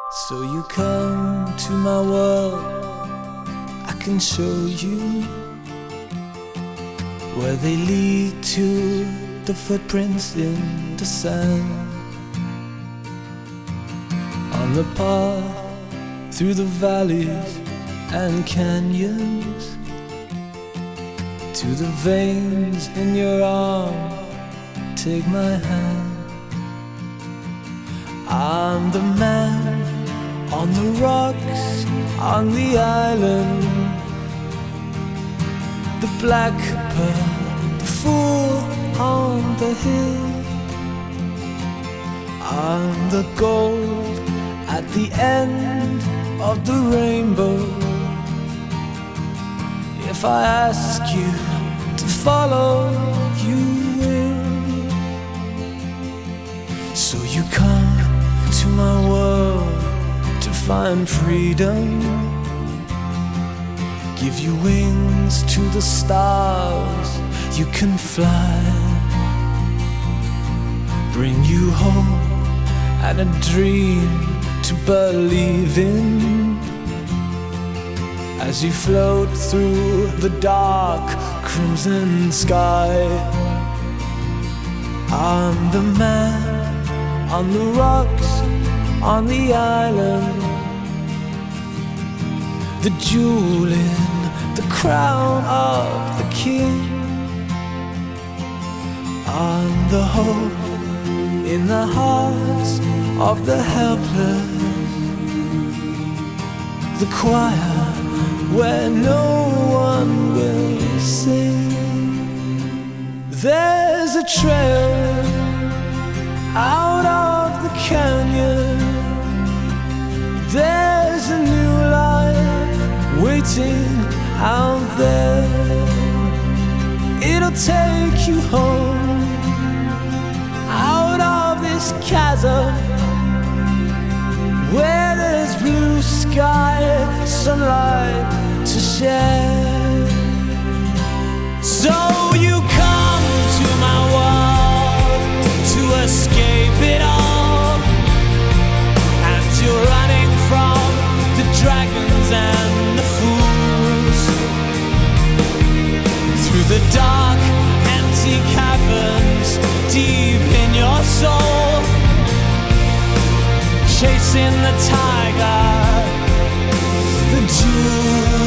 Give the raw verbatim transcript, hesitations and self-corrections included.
So you come to my world, I can show you where they lead to the footprints in the sand. On the path through the valleys and canyons, to the veins in your arm, take my hand. I'm the man on the rocks, on the island, the black pearl, the fool on the hill. I'm the gold at the end of the rainbow. If I ask you to follow, you will. So you come to my world to find freedom, give you wings to the stars, you can fly, bring you hope and a dream to believe in, as you float through the dark crimson sky. I'm the man on the rocks, on the island, the jewel in the crown of the king. I'm the hope in the hearts of the helpless, the choir where no one will sing. There's a trail out of the canyon, there's a new life waiting out there. It'll take you home out of this chasm where there's blue sky, sunlight to share. So you come to my world to escape it all, and you're running from the dragons and the fools, through the dark, empty caverns deep in your soul, chasing the tiger, the jewel.